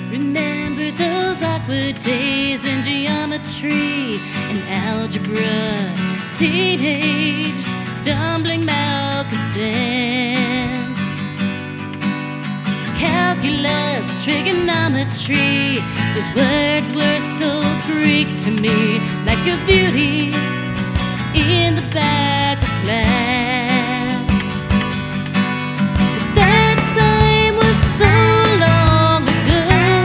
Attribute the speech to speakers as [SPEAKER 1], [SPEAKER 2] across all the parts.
[SPEAKER 1] Remember those awkward days in geometry and algebra, teenage stumbling malcontents, calculus, trigonometry. Those words were so Greek to me, like a beauty in the back of class. But that time was so long ago.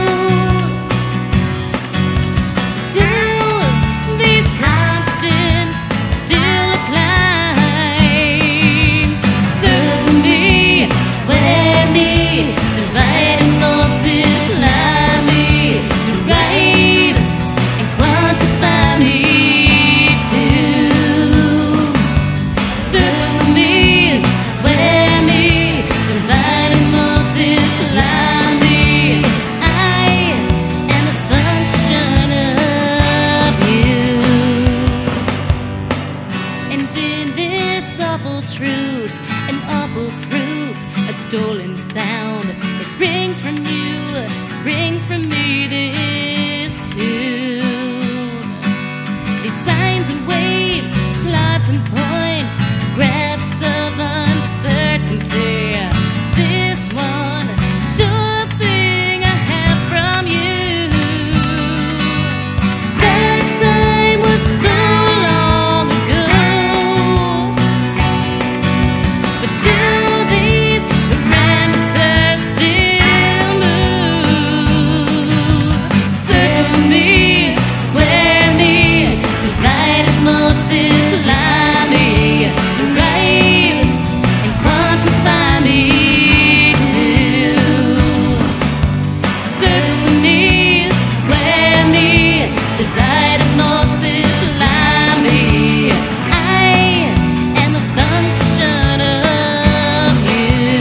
[SPEAKER 1] Do these constants still apply? Circle me, square me, divide and multiply me, derive and quantify me too. Circle me, square me, divide and multiply me. I am a function of you. And in this awful truth, an awful proof, a stolen sound that rings from you, rings from me, this tune. These signs and waves, plots and points, graphs of uncertainty. This one sure thing I have from you. That time was so long ago. But do these parameters still move? Circle me, square me, divide and multiply me, derive and quantify me too. Circle me, square me, divide and multiply me. I am a function of you.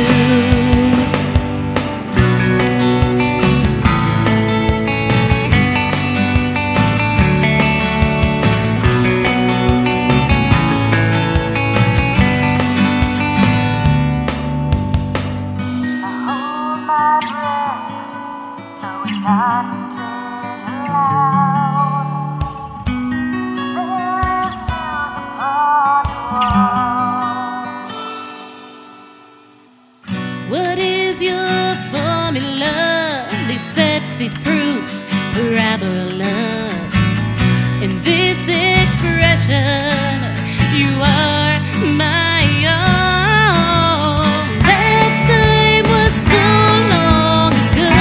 [SPEAKER 2] I hold my breath so as not to sing aloud. There is news upon the wall.
[SPEAKER 1] What is your formula? These sets, these proofs, parabola. In this expression, you are my own. That time was so long ago.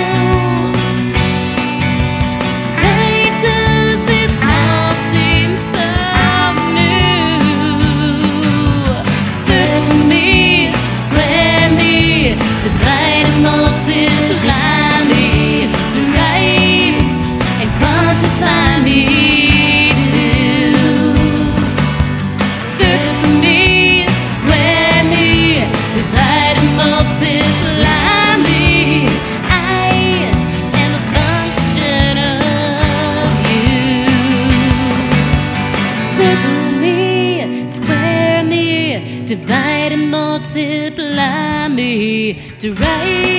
[SPEAKER 1] Why does this all seem so new? Circle me, square me, divide and multiply me, derive and quantify me too. Circle me, square me, divide and multiply me. I am a function of you. Circle me, square me, divide and multiply me, derive